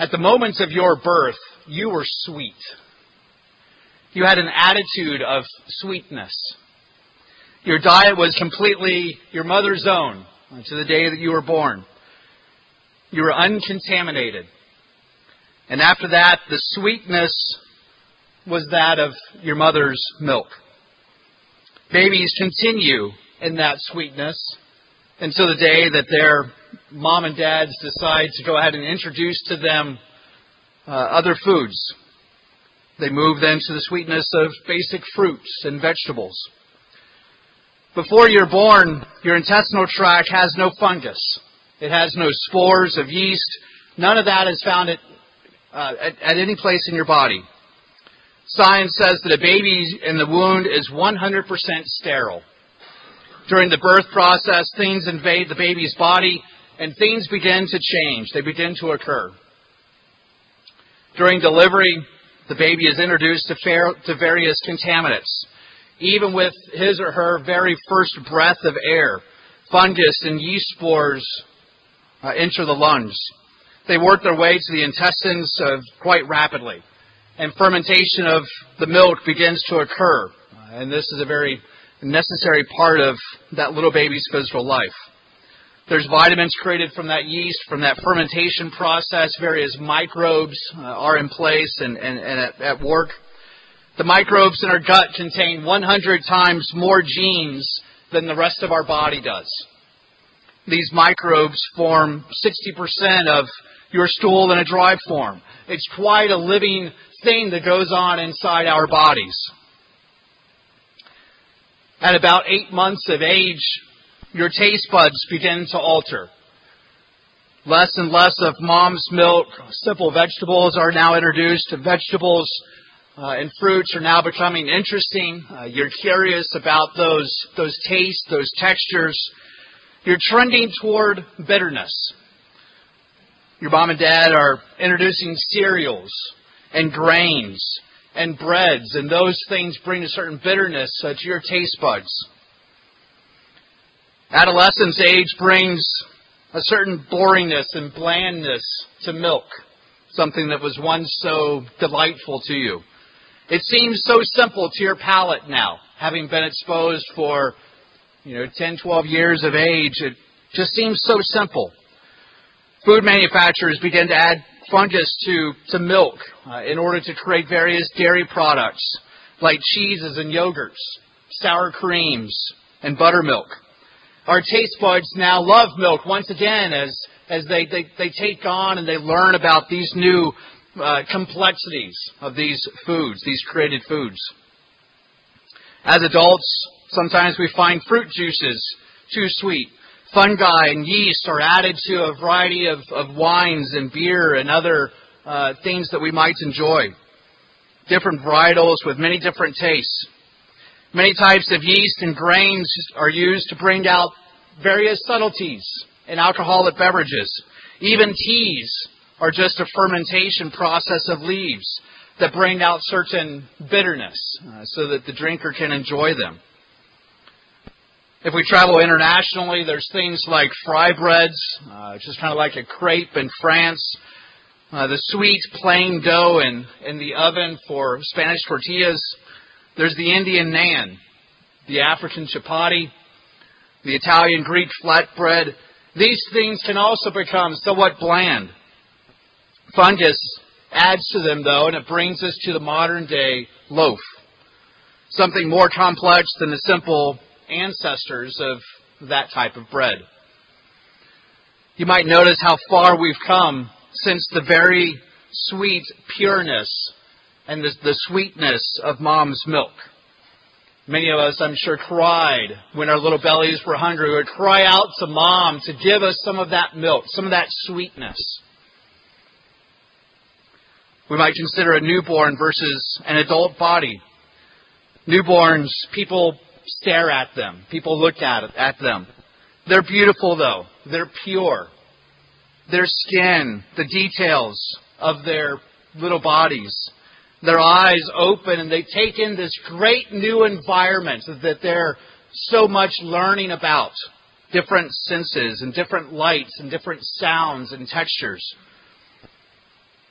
At the moment of your birth, you were sweet. You had an attitude of sweetness. Your diet was completely your mother's own to the day that you were born. You were uncontaminated. And after that, the sweetness was that of your mother's milk. Babies continue in that sweetness until the day that their mom and dads decide to go ahead and introduce to them other foods. They move then to the sweetness of basic fruits and vegetables. Before you're born, your intestinal tract has no fungus. It has no spores of yeast. None of that is found at any place in your body. Science says that a baby in the womb is 100% sterile. During the birth process, things invade the baby's body and things begin to change. They begin to occur. During delivery, the baby is introduced to various contaminants. Even with his or her very first breath of air, fungus and yeast spores enter the lungs. They work their way to the intestines quite rapidly, and fermentation of the milk begins to occur. And this is a very necessary part of that little baby's physical life. There's vitamins created from that yeast, from that fermentation process. Various microbes are in place and at work. The microbes in our gut contain 100 times more genes than the rest of our body does. These microbes form 60% of your stool in a dry form. It's quite a living thing that goes on inside our bodies. At about 8 months of age, your taste buds begin to alter. Less and less of mom's milk. Simple vegetables are now introduced. Vegetables and fruits are now becoming interesting. You're curious about those tastes, those textures. You're trending toward bitterness. Your mom and dad are introducing cereals and grains and breads, and those things bring a certain bitterness to your taste buds. Adolescence age brings a certain boringness and blandness to milk, something that was once so delightful to you. It seems so simple to your palate now, having been exposed for 10, 12 years of age. It just seems so simple. Food manufacturers begin to add fungus to milk in order to create various dairy products like cheeses and yogurts, sour creams, and buttermilk. Our taste buds now love milk once again as they take on and they learn about these new complexities of these foods, these created foods. As adults, sometimes we find fruit juices too sweet. Fungi and yeast are added to a variety of wines and beer and other things that we might enjoy. Different varietals with many different tastes. Many types of yeast and grains are used to bring out various subtleties in alcoholic beverages. Even teas are just a fermentation process of leaves that bring out certain bitterness so that the drinker can enjoy them. If we travel internationally, there's things like fry breads, just kind of like a crepe in France. The sweet plain dough in the oven for Spanish tortillas. There's the Indian naan, the African chapati, the Italian Greek flatbread. These things can also become somewhat bland. Fungus adds to them, though, and it brings us to the modern day loaf. Something more complex than the simple ancestors of that type of bread. You might notice how far we've come since the very sweet pureness and the sweetness of mom's milk. Many of us, I'm sure, cried when our little bellies were hungry. We would cry out to mom to give us some of that milk, some of that sweetness. We might consider a newborn versus an adult body. Newborns, people stare at them. People look at them. They're beautiful, though. They're pure. Their skin, the details of their little bodies, their eyes open, and they take in this great new environment that they're so much learning about. Different senses and different lights and different sounds and textures.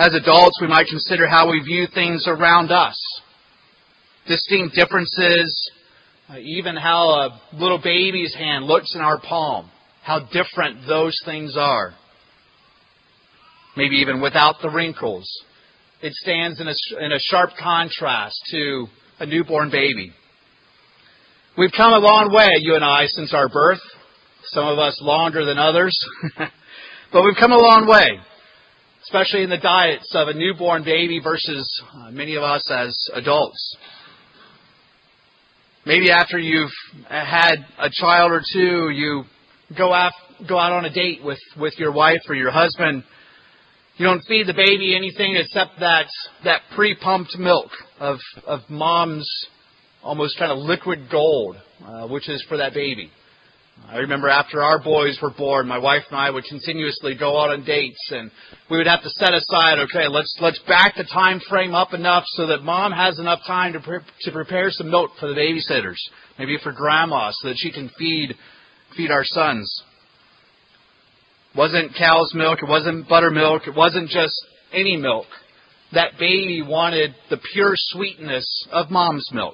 As adults, we might consider how we view things around us. Distinct differences, even how a little baby's hand looks in our palm, how different those things are. Maybe even without the wrinkles. It stands in a sharp contrast to a newborn baby. We've come a long way, you and I, since our birth. Some of us longer than others. But we've come a long way, especially in the diets of a newborn baby versus many of us as adults. Maybe after you've had a child or two, you go out on a date with your wife or your husband. You don't feed the baby anything except that pre-pumped milk of mom's almost kind of liquid gold, which is for that baby. I remember after our boys were born, my wife and I would continuously go out on dates, and we would have to set aside, okay, let's back the time frame up enough so that mom has enough time to prepare some milk for the babysitters, maybe for grandma, so that she can feed our sons. It wasn't cow's milk, it wasn't buttermilk, it wasn't just any milk. That baby wanted the pure sweetness of mom's milk.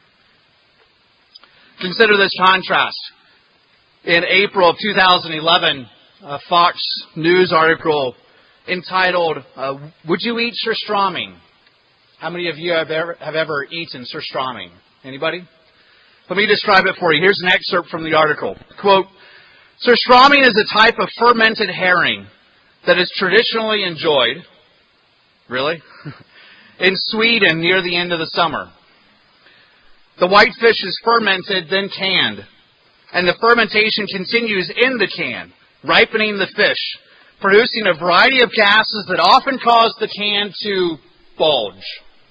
Consider this contrast. In April of 2011, a Fox News article entitled, "Would you eat surströmming?" How many of you have ever eaten surströmming? Anybody? Let me describe it for you. Here's an excerpt from the article. Quote, "Surströmming is a type of fermented herring that is traditionally enjoyed," really? "in Sweden near the end of the summer. The white fish is fermented, then canned. And the fermentation continues in the can, ripening the fish, producing a variety of gases that often cause the can to bulge.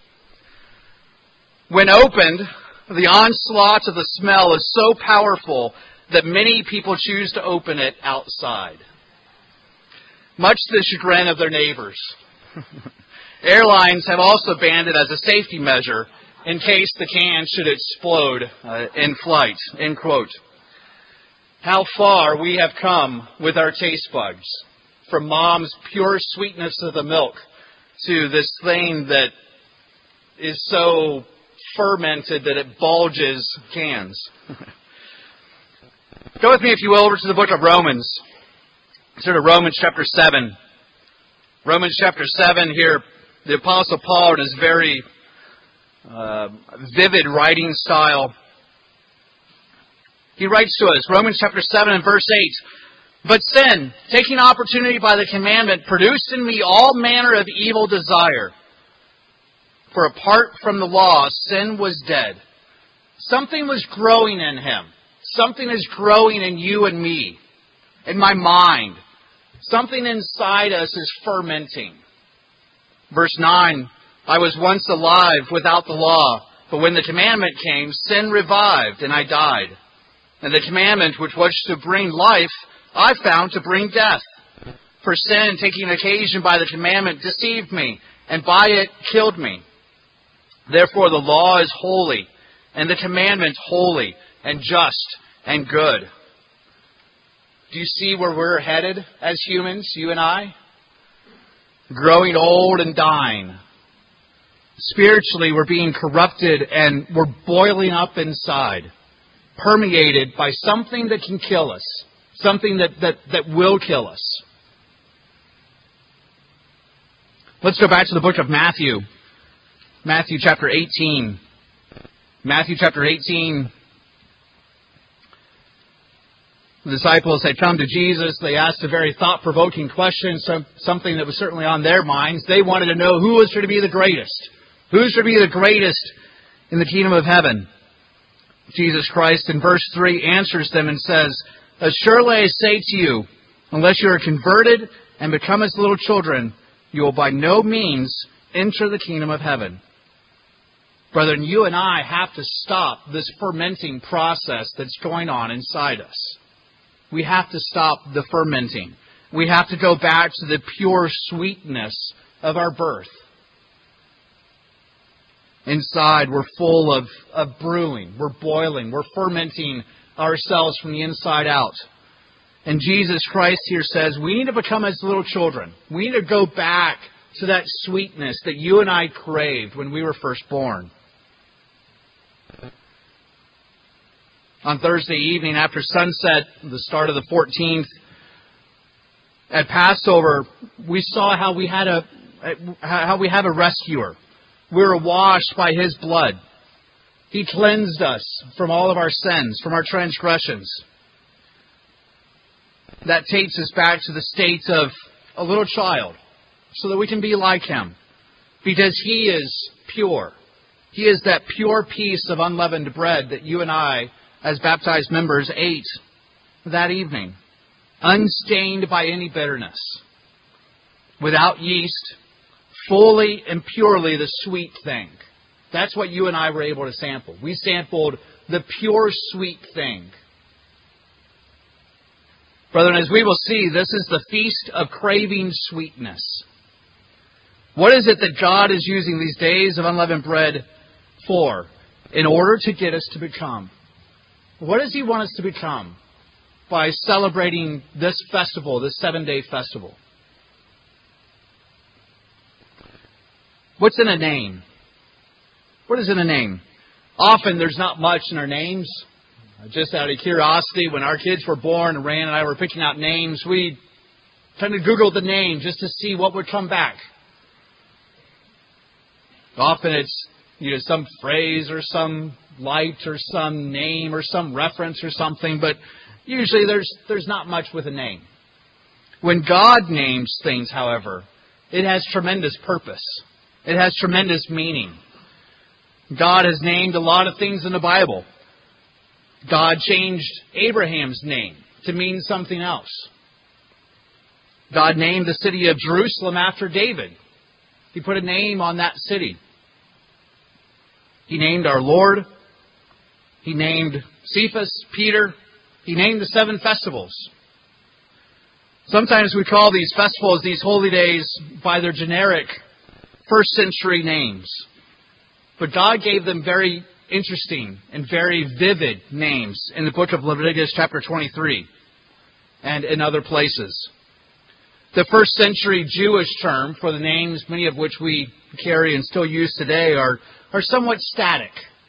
When opened, the onslaught of the smell is so powerful that many people choose to open it outside, much to the chagrin of their neighbors. Airlines have also banned it as a safety measure in case the can should explode in flight," end quote. How far we have come with our taste buds, from mom's pure sweetness of the milk to this thing that is so fermented that it bulges cans. Go with me, if you will, over to the book of Romans. Turn to Romans chapter 7. Romans chapter 7 here, the Apostle Paul in his very vivid writing style, he writes to us, Romans chapter 7 and verse 8, "But sin, taking opportunity by the commandment, produced in me all manner of evil desire. For apart from the law, sin was dead." Something was growing in him. Something is growing in you and me, in my mind. Something inside us is fermenting. Verse 9, "I was once alive without the law, but when the commandment came, sin revived, and I died. And the commandment which was to bring life, I found to bring death. For sin, taking occasion by the commandment, deceived me, and by it killed me. Therefore the law is holy, and the commandment holy, and just, and good." Do you see where we're headed as humans, you and I? Growing old and dying. Spiritually, we're being corrupted, and we're boiling up inside, permeated by something that can kill us, something that will kill us. Let's go back to the book of Matthew. Matthew chapter 18. Matthew chapter 18. The disciples had come to Jesus. They asked a very thought-provoking question, something that was certainly on their minds. They wanted to know who was going to be the greatest. Who's going to be the greatest in the kingdom of heaven? Jesus Christ, in verse 3, answers them and says, "Surely I say to you, unless you are converted and become as little children, you will by no means enter the kingdom of heaven." Brethren, you and I have to stop this fermenting process that's going on inside us. We have to stop the fermenting. We have to go back to the pure sweetness of our birth. Inside, we're full of brewing. We're boiling. We're fermenting ourselves from the inside out. And Jesus Christ here says we need to become as little children. We need to go back to that sweetness that you and I craved when we were first born. On Thursday evening after sunset, the start of the 14th, at Passover, we saw how we have a rescuer. We were washed by His blood. He cleansed us from all of our sins, from our transgressions. That takes us back to the state of a little child, so that we can be like Him. Because He is pure. He is that pure piece of unleavened bread that you and I, as baptized members, ate that evening. Unstained by any bitterness. Without yeast. Fully and purely the sweet thing. That's what you and I were able to sample. We sampled the pure sweet thing. Brethren, as we will see, this is the feast of craving sweetness. What is it that God is using these days of unleavened bread for? In order to get us to become. What does He want us to become by celebrating this festival, this 7-day festival? What's in a name? What is in a name? Often there's not much in our names. Just out of curiosity, when our kids were born and Rand and I were picking out names, we kind of Googled the name just to see what would come back. Often it's some phrase or some light or some name or some reference or something, but usually there's not much with a name. When God names things, however, it has tremendous purpose. It has tremendous meaning. God has named a lot of things in the Bible. God changed Abraham's name to mean something else. God named the city of Jerusalem after David. He put a name on that city. He named our Lord. He named Cephas, Peter. He named the 7 festivals. Sometimes we call these festivals, these holy days, by their generic first century names. But God gave them very interesting and very vivid names in the book of Leviticus chapter 23 and in other places. The first century Jewish term for the names, many of which we carry and still use today, are somewhat static.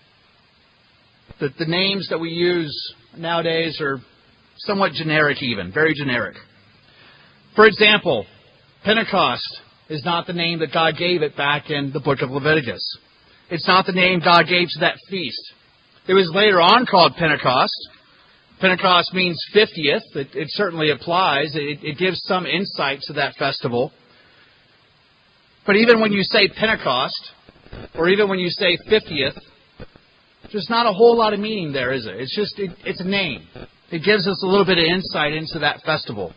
The names that we use nowadays are somewhat generic even, very generic. For example, Pentecost is not the name that God gave it back in the book of Leviticus. It's not the name God gave to that feast. It was later on called Pentecost. Pentecost means 50th. It certainly applies. It gives some insight to that festival. But even when you say Pentecost, or even when you say 50th, there's not a whole lot of meaning there, is it? It's a name. It gives us a little bit of insight into that festival.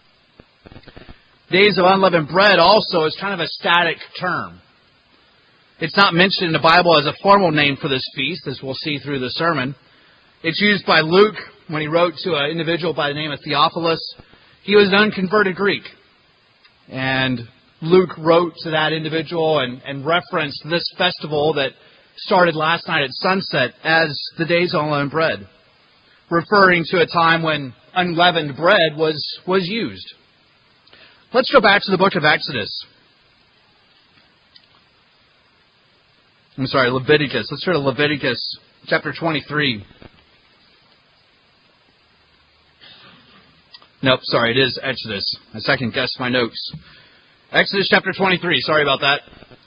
Days of Unleavened Bread also is kind of a static term. It's not mentioned in the Bible as a formal name for this feast, as we'll see through the sermon. It's used by Luke when he wrote to an individual by the name of Theophilus. He was an unconverted Greek. And Luke wrote to that individual and referenced this festival that started last night at sunset as the Days of Unleavened Bread, referring to a time when unleavened bread was used. Let's go back to the book of Exodus. Leviticus. Let's turn to Leviticus chapter 23. Nope, sorry, it is Exodus. I second-guessed my notes. Exodus chapter 23, sorry about that.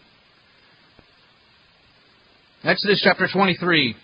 Exodus chapter 23.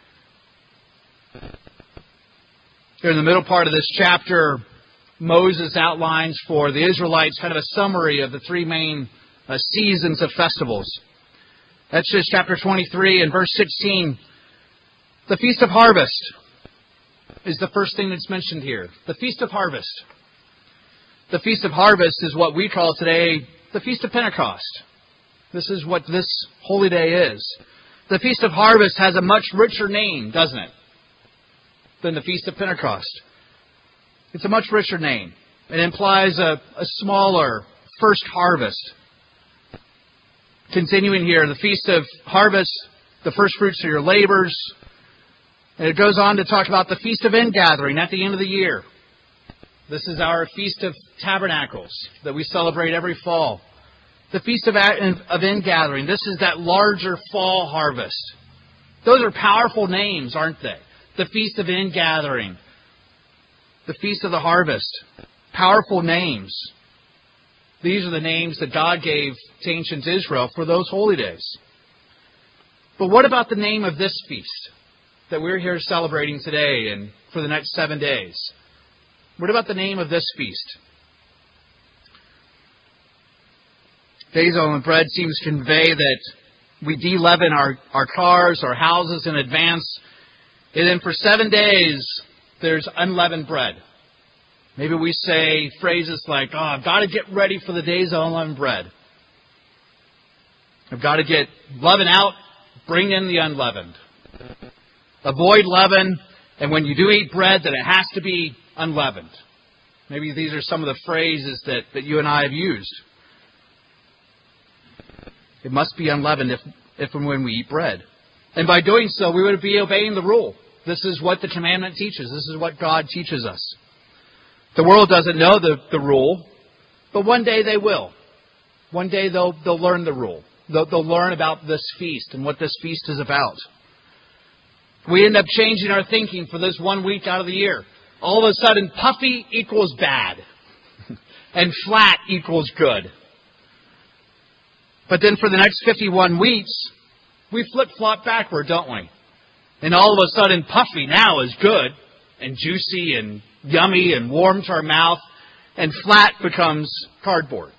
Here in the middle part of this chapter, Moses outlines for the Israelites kind of a summary of the 3 main seasons of festivals. Exodus chapter 23 and verse 16. The Feast of Harvest is the first thing that's mentioned here. The Feast of Harvest. The Feast of Harvest is what we call today the Feast of Pentecost. This is what this holy day is. The Feast of Harvest has a much richer name, doesn't it, than the Feast of Pentecost. It's a much richer name. It implies a smaller first harvest. Continuing here, the Feast of Harvest, the first fruits of your labors. And it goes on to talk about the Feast of Ingathering at the end of the year. This is our Feast of Tabernacles that we celebrate every fall. The Feast of Ingathering. This is that larger fall harvest. Those are powerful names, aren't they? The Feast of Ingathering. The Feast of the Harvest. Powerful names. These are the names that God gave to ancient Israel for those holy days. But what about the name of this feast that we're here celebrating today and for the next 7 days? What about the name of this feast? Days of Unleavened Bread seems to convey that we de-leaven our cars, our houses in advance, and then for 7 days there's unleavened bread. Maybe we say phrases like, I've got to get ready for the days of unleavened bread. I've got to get leaven out, bring in the unleavened. Avoid leaven, and when you do eat bread, then it has to be unleavened. Maybe these are some of the phrases that you and I have used. It must be unleavened if and when we eat bread. And by doing so, we would be obeying the rule. This is what the commandment teaches. This is what God teaches us. The world doesn't know the rule, but one day they will. One day they'll learn the rule. They'll learn about this feast and what this feast is about. We end up changing our thinking for this 1 week out of the year. All of a sudden, puffy equals bad, and flat equals good. But then for the next 51 weeks, we flip-flop backward, don't we? And all of a sudden, puffy now is good, and juicy, and yummy, and warm to our mouth, and flat becomes cardboard.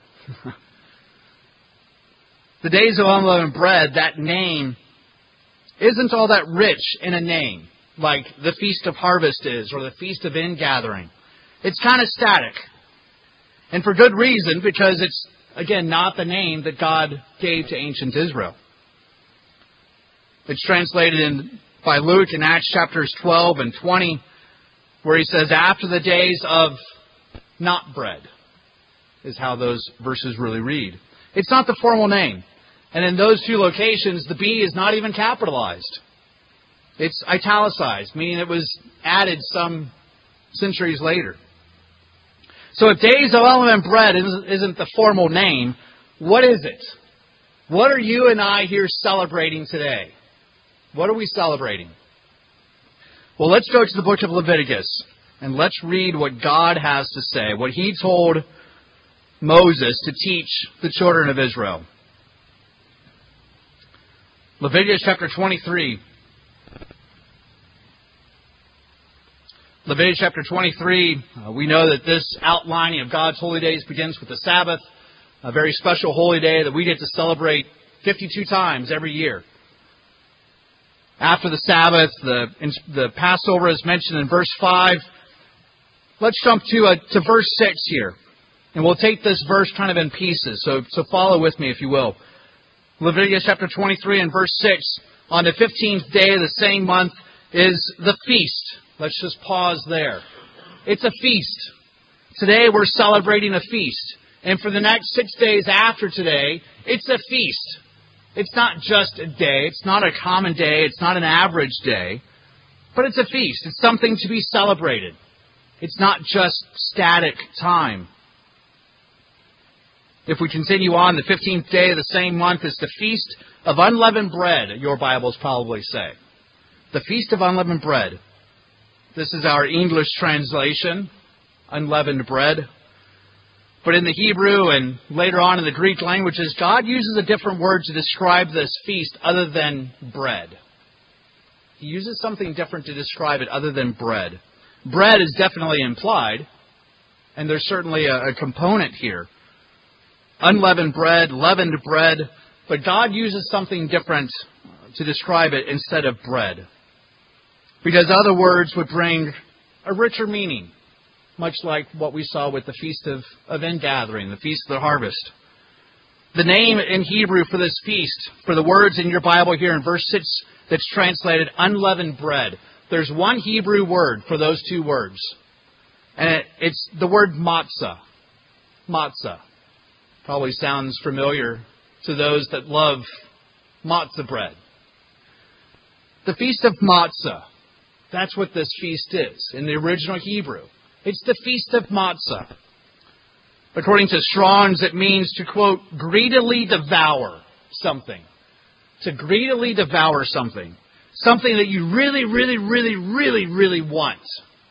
The Days of Unleavened Bread, that name, isn't all that rich in a name, like the Feast of Harvest is, or the Feast of Ingathering. It's kind of static. And for good reason, because it's, again, not the name that God gave to ancient Israel. It's translated by Luke in Acts chapters 12 and 20, where he says, after the days of not bread, is how those verses really read. It's not the formal name. And in those two locations, the B is not even capitalized. It's italicized, meaning it was added some centuries later. So if Days of Unleavened Bread isn't the formal name, what is it? What are you and I here celebrating today? What are we celebrating? Well, let's go to the book of Leviticus, and let's read what God has to say, what He told Moses to teach the children of Israel. Leviticus chapter 23. Leviticus chapter 23, we know that this outlining of God's holy days begins with the Sabbath, a very special holy day that we get to celebrate 52 times every year. After the Sabbath, the Passover is mentioned in verse 5. Let's jump to verse 6 here. And we'll take this verse kind of in pieces, so follow with me if you will. Leviticus chapter 23 and verse 6. On the 15th day of the same month is the feast. Let's just pause there. It's a feast. Today we're celebrating a feast. And for the next 6 days after today, it's a feast. It's not just a day. It's not a common day. It's not an average day. But it's a feast. It's something to be celebrated. It's not just static time. If we continue on, the 15th day of the same month is the Feast of Unleavened Bread, your Bibles probably say. The Feast of Unleavened Bread. This is our English translation, unleavened bread. But in the Hebrew and later on in the Greek languages, God uses a different word to describe this feast other than bread. He uses something different to describe it other than bread. Bread is definitely implied, and there's certainly a component here. Unleavened bread, leavened bread, but God uses something different to describe it instead of bread. Because other words would bring a richer meaning, much like what we saw with the Feast of Ingathering, the Feast of the Harvest. The name in Hebrew for this feast, for the words in your Bible here in verse 6 that's translated unleavened bread, there's one Hebrew word for those two words. And it's the word matzah. Matzah. Probably sounds familiar to those that love matzah bread. The Feast of Matzah. That's what this feast is in the original Hebrew. It's the Feast of Matzah. According to Strong's, it means to, quote, greedily devour something. To greedily devour something. Something that you really, really, really, really, really want.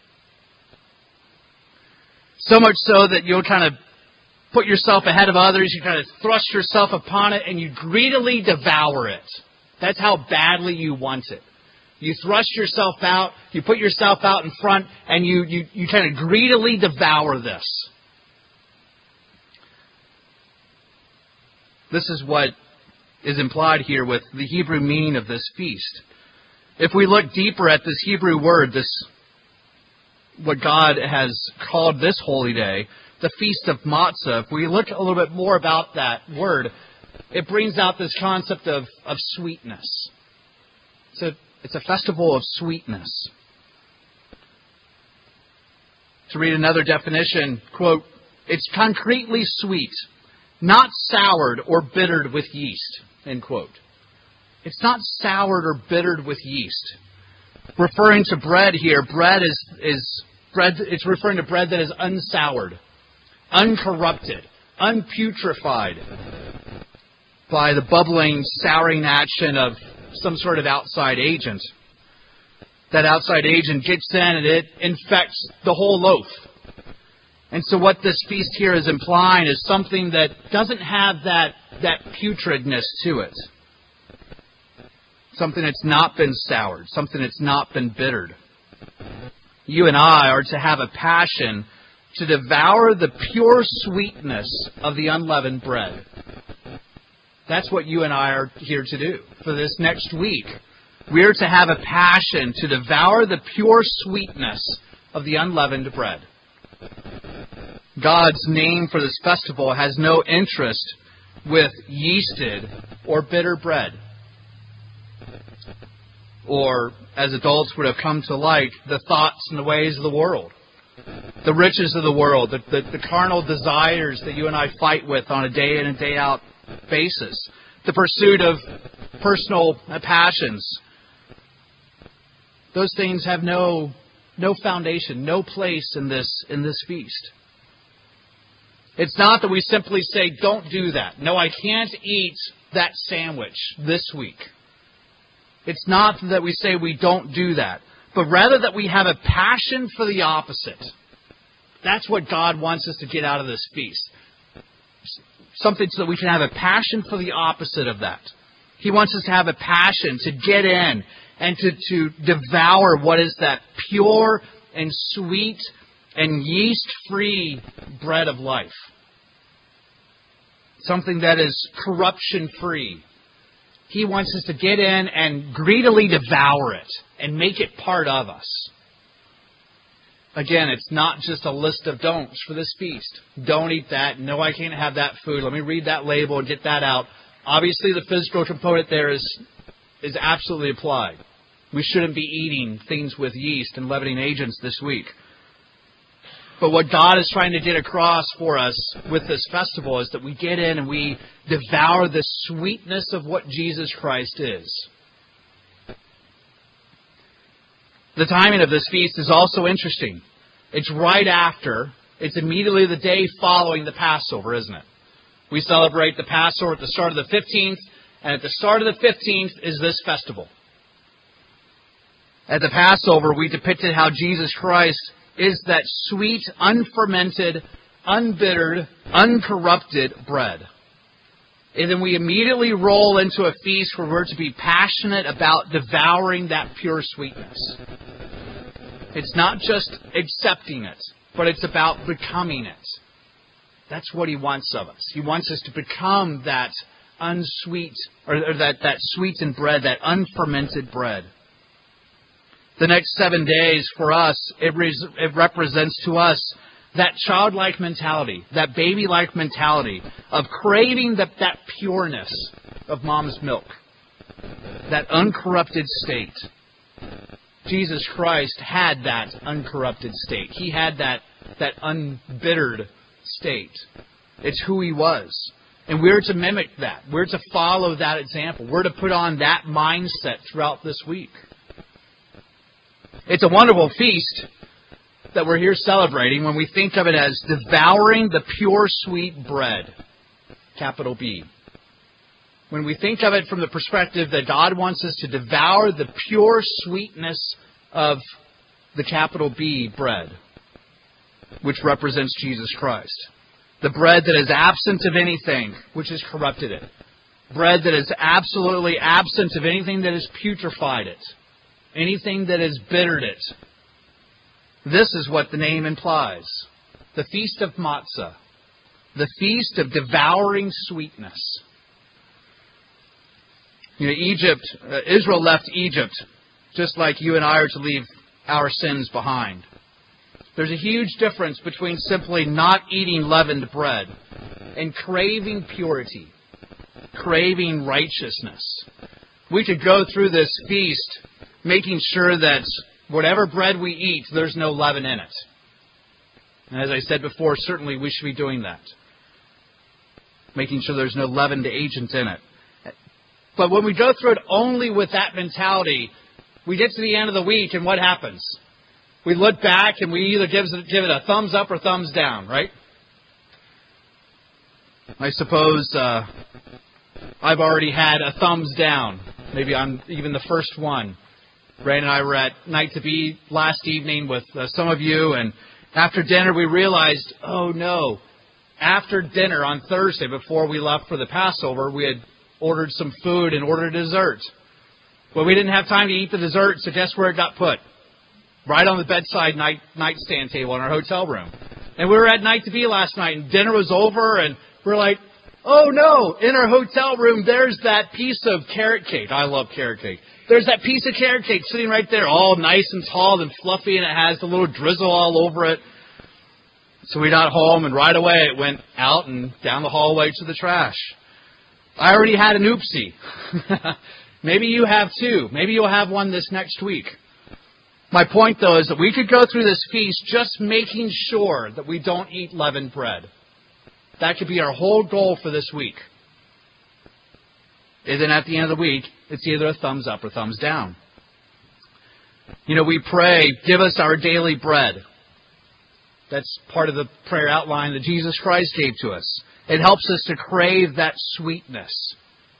So much so that you'll kind of put yourself ahead of others, you kind of thrust yourself upon it, and you greedily devour it. That's how badly you want it. You thrust yourself out, you put yourself out in front, and you kind of greedily devour this. This is what is implied here with the Hebrew meaning of this feast. If we look deeper at this Hebrew word, what God has called this holy day, the Feast of Matzah, if we look a little bit more about that word, it brings out this concept of sweetness. It's a festival of sweetness. To read another definition, quote, it's concretely sweet, not soured or bittered with yeast, end quote. It's not soured or bittered with yeast. Referring to bread here, bread is bread. It's referring to bread that is unsoured, uncorrupted, unputrefied by the bubbling, souring action of some sort of outside agent. That outside agent gets in and it infects the whole loaf. And so what this feast here is implying is something that doesn't have that putridness to it. Something that's not been soured. Something that's not been bittered. You and I are to have a passion to devour the pure sweetness of the unleavened bread. That's what you and I are here to do for this next week. We're to have a passion to devour the pure sweetness of the unleavened bread. God's name for this festival has no interest with yeasted or bitter bread. Or, as adults would have come to like, the thoughts and the ways of the world. The riches of the world, the carnal desires that you and I fight with on a day in and day out basis. The pursuit of personal passions. Those things have no foundation, no place in this feast. It's not that we simply say, don't do that. No, I can't eat that sandwich this week. It's not that we say we don't do that, but rather that we have a passion for the opposite. That's what God wants us to get out of this feast. Something so that we can have a passion for the opposite of that. He wants us to have a passion to get in and to devour what is that pure and sweet and yeast-free bread of life. Something that is corruption-free. He wants us to get in and greedily devour it and make it part of us. Again, it's not just a list of don'ts for this feast. Don't eat that. No, I can't have that food. Let me read that label and get that out. Obviously, the physical component there is absolutely applied. We shouldn't be eating things with yeast and leavening agents this week. But what God is trying to get across for us with this festival is that we get in and we devour the sweetness of what Jesus Christ is. The timing of this feast is also interesting. It's right after, it's immediately the day following the Passover, isn't it? We celebrate the Passover at the start of the 15th, and at the start of the 15th is this festival. At the Passover, we depicted how Jesus Christ is that sweet, unfermented, unbittered, uncorrupted bread. And then we immediately roll into a feast where we're to be passionate about devouring that pure sweetness. It's not just accepting it, but it's about becoming it. That's what He wants of us. He wants us to become that unsweet, or that sweetened bread, that unfermented bread. The next 7 days for us, it represents to us that childlike mentality, that baby-like mentality of craving that pureness of mom's milk, that uncorrupted state. Jesus Christ had that uncorrupted state. He had that unbittered state. It's who He was. And we're to mimic that. We're to follow that example. We're to put on that mindset throughout this week. It's a wonderful feast, that we're here celebrating when we think of it as devouring the pure sweet bread, capital B. When we think of it from the perspective that God wants us to devour the pure sweetness of the capital B bread, which represents Jesus Christ. The bread that is absent of anything which has corrupted it. Bread that is absolutely absent of anything that has putrefied it. Anything that has bittered it. This is what the name implies. The Feast of Matzah. The Feast of Devouring Sweetness. Israel left Egypt just like you and I are to leave our sins behind. There's a huge difference between simply not eating leavened bread and craving purity, craving righteousness. We could go through this feast making sure that whatever bread we eat, there's no leaven in it. And as I said before, certainly we should be doing that. Making sure there's no leavened agent in it. But when we go through it only with that mentality, we get to the end of the week and what happens? We look back and we either give it a thumbs up or thumbs down, right? I suppose I've already had a thumbs down. Maybe I'm even the first one. Ray and I were at Night to Be last evening with some of you, and after dinner we realized, oh no, after dinner on Thursday before we left for the Passover, we had ordered some food and ordered a dessert. Well, we didn't have time to eat the dessert, so guess where it got put? Right on the bedside nightstand table in our hotel room. And we were at Night to Be last night, and dinner was over, and we're like, oh no, in our hotel room, there's that piece of carrot cake. I love carrot cake. There's that piece of carrot cake sitting right there, all nice and tall and fluffy, and it has the little drizzle all over it. So we got home, and right away it went out and down the hallway to the trash. I already had an oopsie. Maybe you have too. Maybe you'll have one this next week. My point, though, is that we could go through this feast just making sure that we don't eat leavened bread. That could be our whole goal for this week. And then at the end of the week, it's either a thumbs up or thumbs down. We pray, give us our daily bread. That's part of the prayer outline that Jesus Christ gave to us. It helps us to crave that sweetness.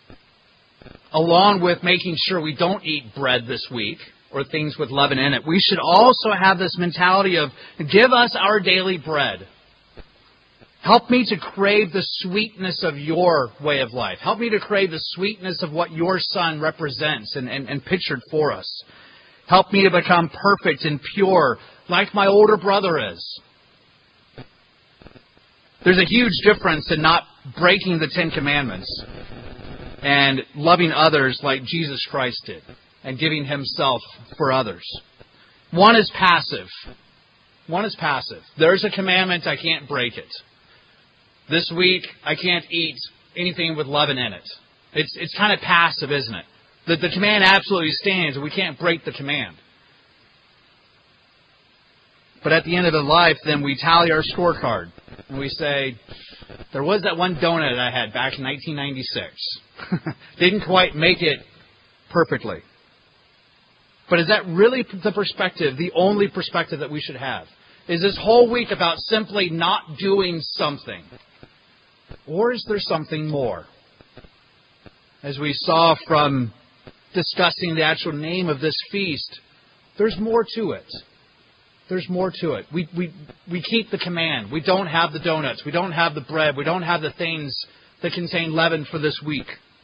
Along with making sure we don't eat bread this week or things with leaven in it, we should also have this mentality of, give us our daily bread. Help me to crave the sweetness of your way of life. Help me to crave the sweetness of what your Son represents and pictured for us. Help me to become perfect and pure like my older brother is. There's a huge difference in not breaking the Ten Commandments and loving others like Jesus Christ did and giving Himself for others. One is passive. One is passive. There's a commandment, I can't break it. This week, I can't eat anything with leaven in it. It's kind of passive, isn't it? The command absolutely stands, and we can't break the command. But at the end of the life, then we tally our scorecard. And we say, there was that one donut I had back in 1996. Didn't quite make it perfectly. But is that really the perspective, the only perspective that we should have? Is this whole week about simply not doing something? Or is there something more? As we saw from discussing the actual name of this feast, there's more to it. There's more to it. We keep the command. We don't have the donuts. We don't have the bread. We don't have the things that contain leaven for this week.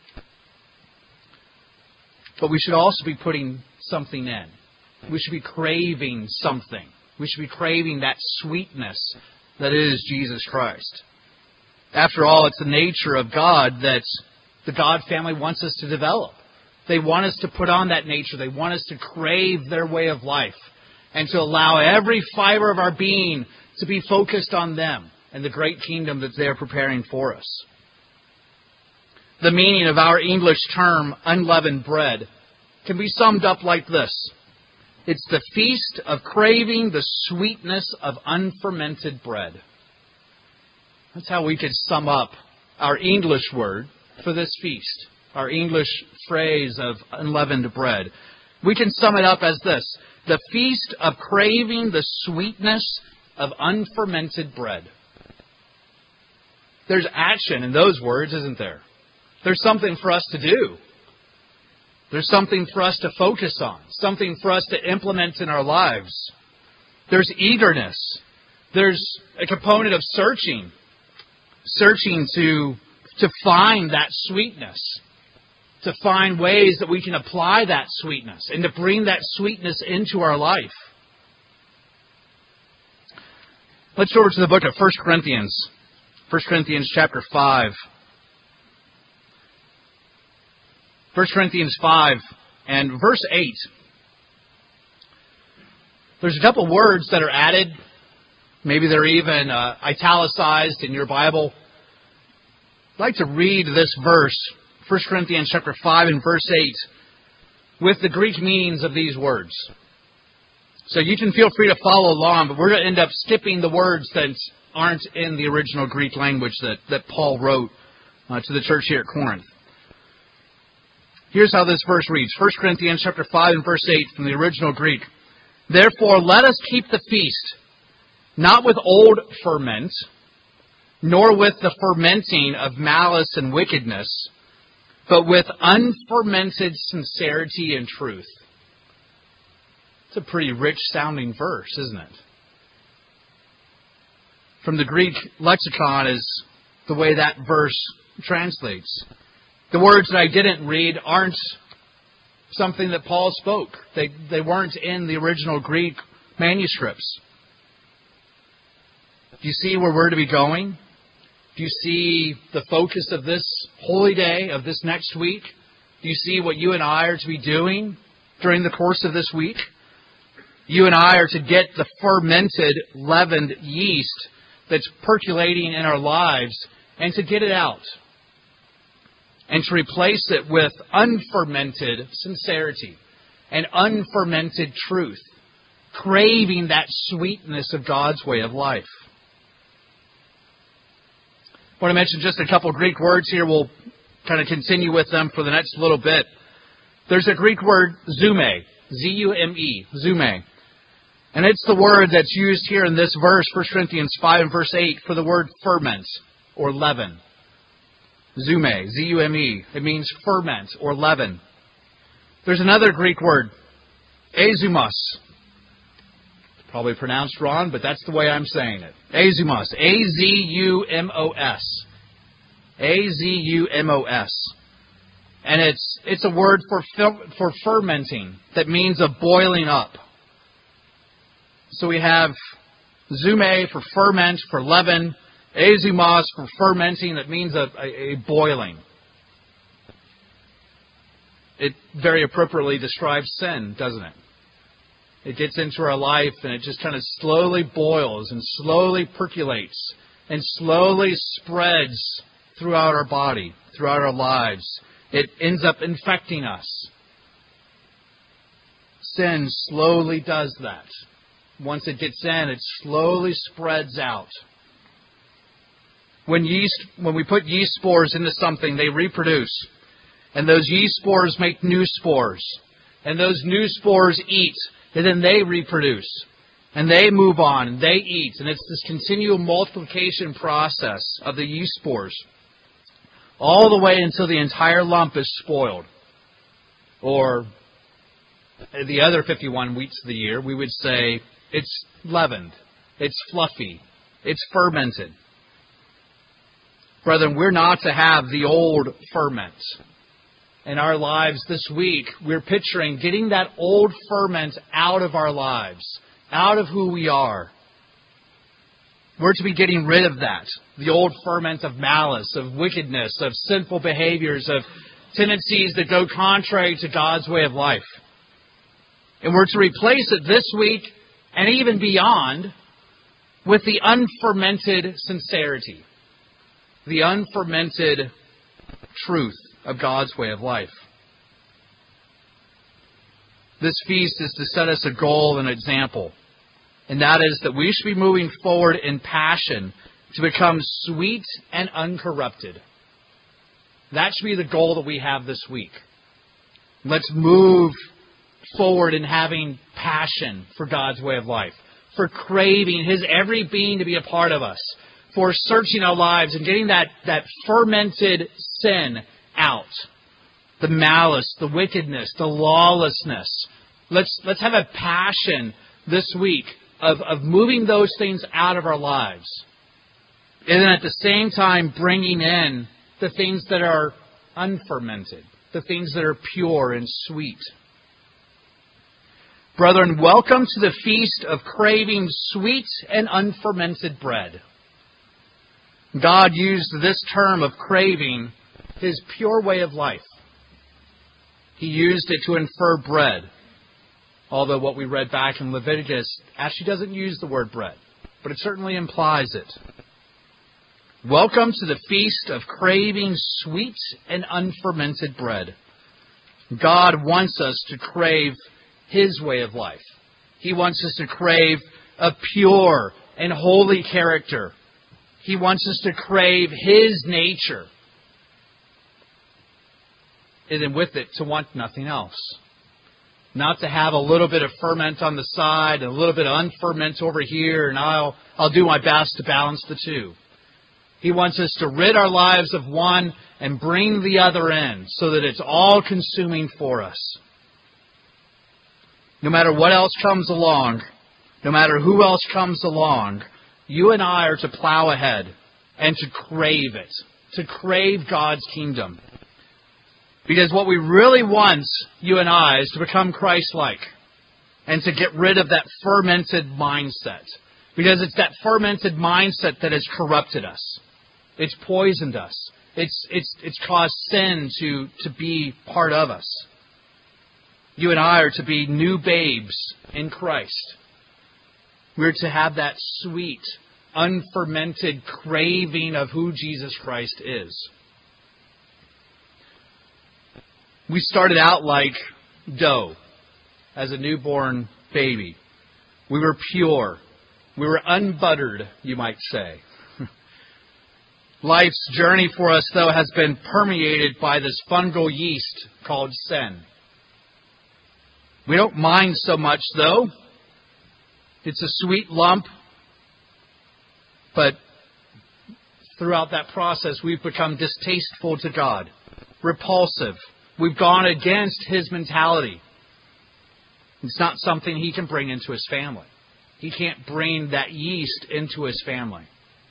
But we should also be putting something in. We should be craving something. We should be craving that sweetness that is Jesus Christ. After all, it's the nature of God that the God family wants us to develop. They want us to put on that nature. They want us to crave their way of life and to allow every fiber of our being to be focused on them and the great kingdom that they're preparing for us. The meaning of our English term, unleavened bread, can be summed up like this. It's the feast of craving the sweetness of unfermented bread. That's how we could sum up our English word for this feast, our English phrase of unleavened bread. We can sum it up as this. The feast of craving the sweetness of unfermented bread. There's action in those words, isn't there? There's something for us to do. There's something for us to focus on. Something for us to implement in our lives. There's eagerness. There's a component of searching. Searching to find that sweetness. To find ways that we can apply that sweetness and to bring that sweetness into our life. Let's go over to the book of 1 Corinthians. 1 Corinthians chapter 5. 1 Corinthians 5 and verse 8. There's a couple words that are added. Maybe they're even italicized in your Bible. I'd like to read this verse, 1 Corinthians chapter 5 and verse 8, with the Greek meanings of these words. So you can feel free to follow along, but we're going to end up skipping the words that aren't in the original Greek language that Paul wrote to the church here at Corinth. Here's how this verse reads. 1 Corinthians chapter 5 and verse 8 from the original Greek. Therefore, let us keep the feast, not with old ferment, nor with the fermenting of malice and wickedness, but with unfermented sincerity and truth. It's a pretty rich-sounding verse, isn't it? From the Greek lexicon is the way that verse translates. The words that I didn't read aren't something that Paul spoke. They weren't in the original Greek manuscripts. Do you see where we're to be going? Do you see the focus of this holy day, of this next week? Do you see what you and I are to be doing during the course of this week? You and I are to get the fermented, leavened yeast that's percolating in our lives and to get it out. And to replace it with unfermented sincerity and unfermented truth, craving that sweetness of God's way of life. I want to mention just a couple of Greek words here. We'll kind of continue with them for the next little bit. There's a Greek word, zume, Z-U-M-E, zume. And it's the word that's used here in this verse, 1 Corinthians 5 and verse 8, for the word ferment or leaven. Zume, Z-U-M-E. It means ferment or leaven. There's another Greek word, azumos. It's probably pronounced wrong, but that's the way I'm saying it. Azumos. A-Z-U-M-O-S. A-Z-U-M-O-S. And it's a word for fermenting that means a boiling up. So we have zume for ferment, for leaven, azumos for fermenting, that means a boiling. It very appropriately describes sin, doesn't it? It gets into our life and it just kind of slowly boils and slowly percolates and slowly spreads throughout our body, throughout our lives. It ends up infecting us. Sin slowly does that. Once it gets in, it slowly spreads out. When we put yeast spores into something, they reproduce. And those yeast spores make new spores. And those new spores eat. And then they reproduce. And they move on. And they eat. And it's this continual multiplication process of the yeast spores. All the way until the entire lump is spoiled. Or the other 51 weeks of the year, we would say it's leavened. It's fluffy. It's fermented. Brethren, we're not to have the old ferment in our lives this week. We're picturing getting that old ferment out of our lives, out of who we are. We're to be getting rid of that, the old ferment of malice, of wickedness, of sinful behaviors, of tendencies that go contrary to God's way of life. And we're to replace it this week and even beyond with the unfermented sincerity. The unfermented truth of God's way of life. This feast is to set us a goal and an example. And that is that we should be moving forward in passion to become sweet and uncorrupted. That should be the goal that we have this week. Let's move forward in having passion for God's way of life, for craving His every being to be a part of us, for searching our lives and getting that fermented sin out. The malice, the wickedness, the lawlessness. Let's have a passion this week of moving those things out of our lives. And then at the same time bringing in the things that are unfermented, the things that are pure and sweet. Brethren, welcome to the feast of craving sweet and unfermented bread. God used this term of craving, His pure way of life. He used it to infer bread. Although what we read back in Leviticus actually doesn't use the word bread, but it certainly implies it. Welcome to the feast of craving sweet and unfermented bread. God wants us to crave His way of life. He wants us to crave a pure and holy character. He wants us to crave His nature. And then with it, to want nothing else. Not to have a little bit of ferment on the side and a little bit of unferment over here, and I'll do my best to balance the two. He wants us to rid our lives of one and bring the other in so that it's all consuming for us. No matter what else comes along, no matter who else comes along, you and I are to plow ahead and to crave it, to crave God's kingdom. Because what we really want, you and I, is to become Christ-like and to get rid of that fermented mindset. Because it's that fermented mindset that has corrupted us. It's poisoned us. It's caused sin to be part of us. You and I are to be new babes in Christ. We're to have that sweet, unfermented craving of who Jesus Christ is. We started out like dough as a newborn baby. We were pure. We were unbuttered, you might say. Life's journey for us, though, has been permeated by this fungal yeast called sin. We don't mind so much, though. It's a sweet lump. But throughout that process, we've become distasteful to God, repulsive. We've gone against His mentality. It's not something He can bring into His family. He can't bring that yeast into His family.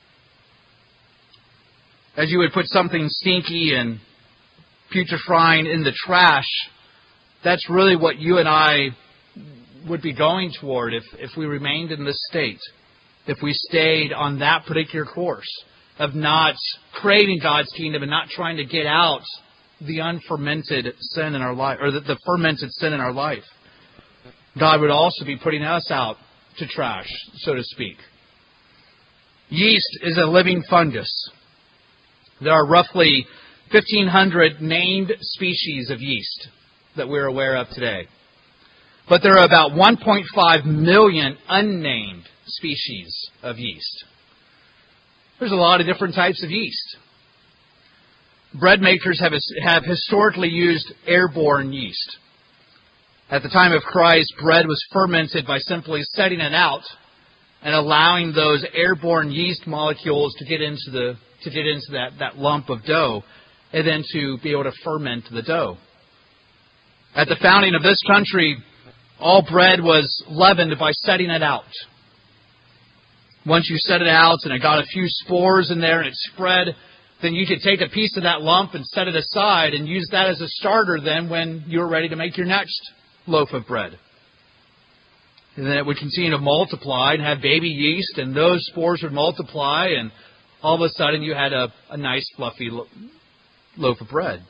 As you would put something stinky and putrefying in the trash, that's really what you and I would be going toward if we remained in this state. If we stayed on that particular course of not craving God's kingdom and not trying to get out the unfermented sin in our life, or the fermented sin in our life. God would also be putting us out to trash, so to speak. Yeast is a living fungus. There are roughly 1,500 named species of yeast that we're aware of today. But there are about 1.5 million unnamed species of yeast. There's a lot of different types of yeast. Bread makers have historically used airborne yeast. At the time of Christ, bread was fermented by simply setting it out and allowing those airborne yeast molecules to get into that lump of dough, and then to be able to ferment the dough. At the founding of this country, all bread was leavened by setting it out. Once you set it out and it got a few spores in there and it spread, then you could take a piece of that lump and set it aside and use that as a starter then when you were ready to make your next loaf of bread. And then it would continue to multiply and have baby yeast, and those spores would multiply, and all of a sudden you had a nice fluffy loaf of bread.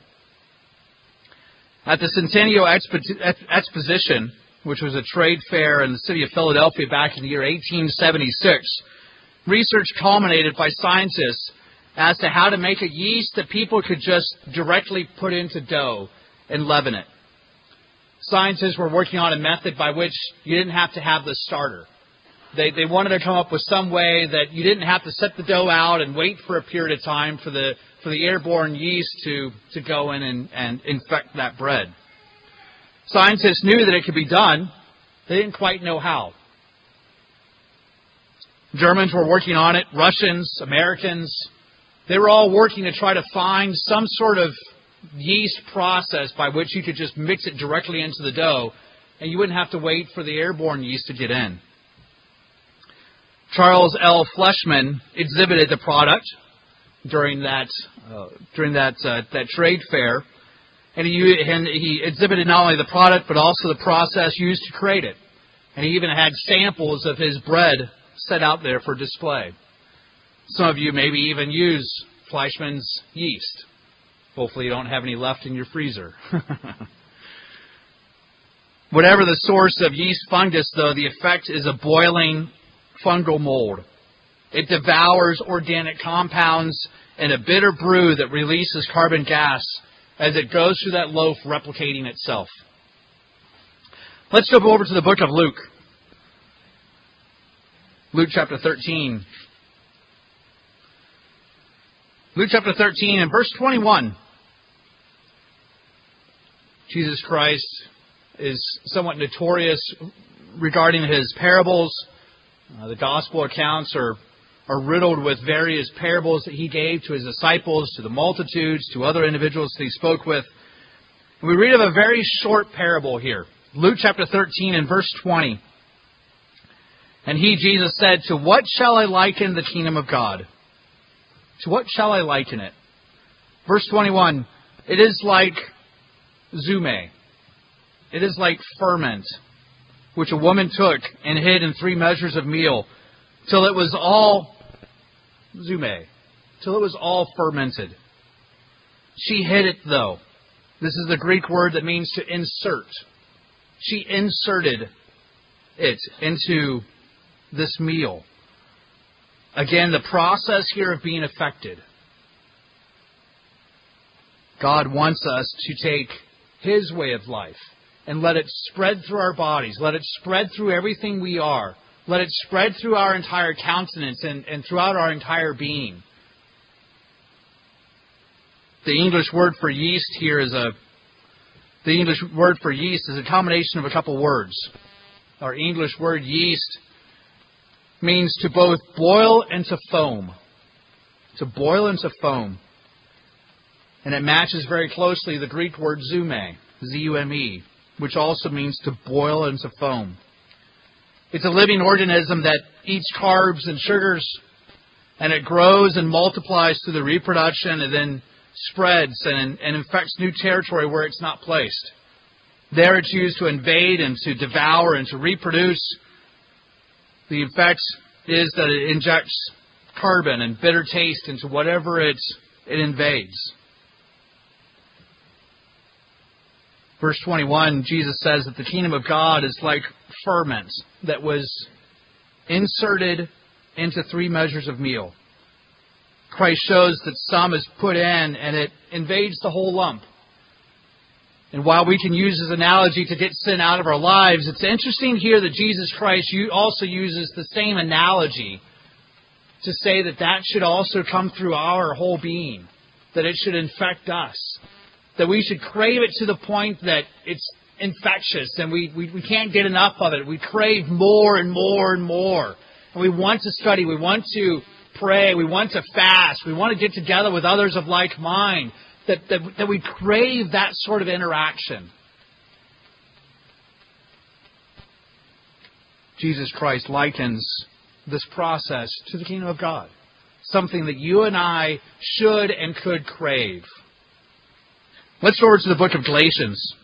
At the Centennial Exposition, which was a trade fair in the city of Philadelphia back in the year 1876, research culminated by scientists as to how to make a yeast that people could just directly put into dough and leaven it. Scientists were working on a method by which you didn't have to have the starter. They wanted to come up with some way that you didn't have to set the dough out and wait for a period of time for the airborne yeast to go in and infect that bread. Scientists knew that it could be done. They didn't quite know how. Germans were working on it, Russians, Americans. They were all working to try to find some sort of yeast process by which you could just mix it directly into the dough, and you wouldn't have to wait for the airborne yeast to get in. Charles L. Fleischmann exhibited the product during that trade fair, and he exhibited not only the product but also the process used to create it. And he even had samples of his bread set out there for display. Some of you maybe even use Fleischmann's yeast. Hopefully you don't have any left in your freezer. Whatever the source of yeast fungus, though, the effect is a boiling fungal mold. It devours organic compounds in a bitter brew that releases carbon gas as it goes through that loaf, replicating itself. Let's jump over to the book of Luke. Luke chapter 13. Luke chapter 13 and verse 21. Jesus Christ is somewhat notorious regarding his parables. The gospel accounts are riddled with various parables that he gave to his disciples, to the multitudes, to other individuals that he spoke with. And we read of a very short parable here. Luke chapter 13 and verse 20. And he, Jesus, said, "To what shall I liken the kingdom of God? To what shall I liken it?" Verse 21, it is like zume. It is like ferment, which a woman took and hid in 3 measures of meal, till it was all zume, till it was all fermented. She hid it, though. This is the Greek word that means to insert. She inserted it into this meal. Again, the process here of being affected. God wants us to take His way of life and let it spread through our bodies. Let it spread through everything we are. Let it spread through our entire countenance and throughout our entire being. The English word for yeast here is a combination of a couple words. Our English word yeast means to both boil and to foam. To boil and to foam. And it matches very closely the Greek word zume, Z-U-M-E, which also means to boil and to foam. It's a living organism that eats carbs and sugars, and it grows and multiplies through the reproduction and then spreads and infects new territory where it's not placed. There it's used to invade and to devour and to reproduce. The effect is that it injects carbon and bitter taste into whatever it invades. Verse 21, Jesus says that the kingdom of God is like ferment that was inserted into 3 measures of meal. Christ shows that some is put in and it invades the whole lump. And while we can use this analogy to get sin out of our lives, it's interesting here that Jesus Christ also uses the same analogy to say that should also come through our whole being, that it should infect us, that we should crave it to the point that it's infectious and we can't get enough of it. We crave more and more and more. And we want to study, we want to pray, we want to fast, we want to get together with others of like mind. That we crave that sort of interaction. Jesus Christ likens this process to the kingdom of God. Something that you and I should and could crave. Let's go over to the book of Galatians.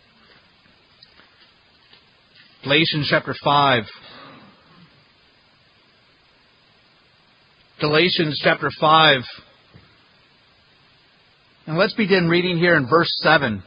Galatians chapter 5. Galatians chapter 5. And let's begin reading here in verse 7.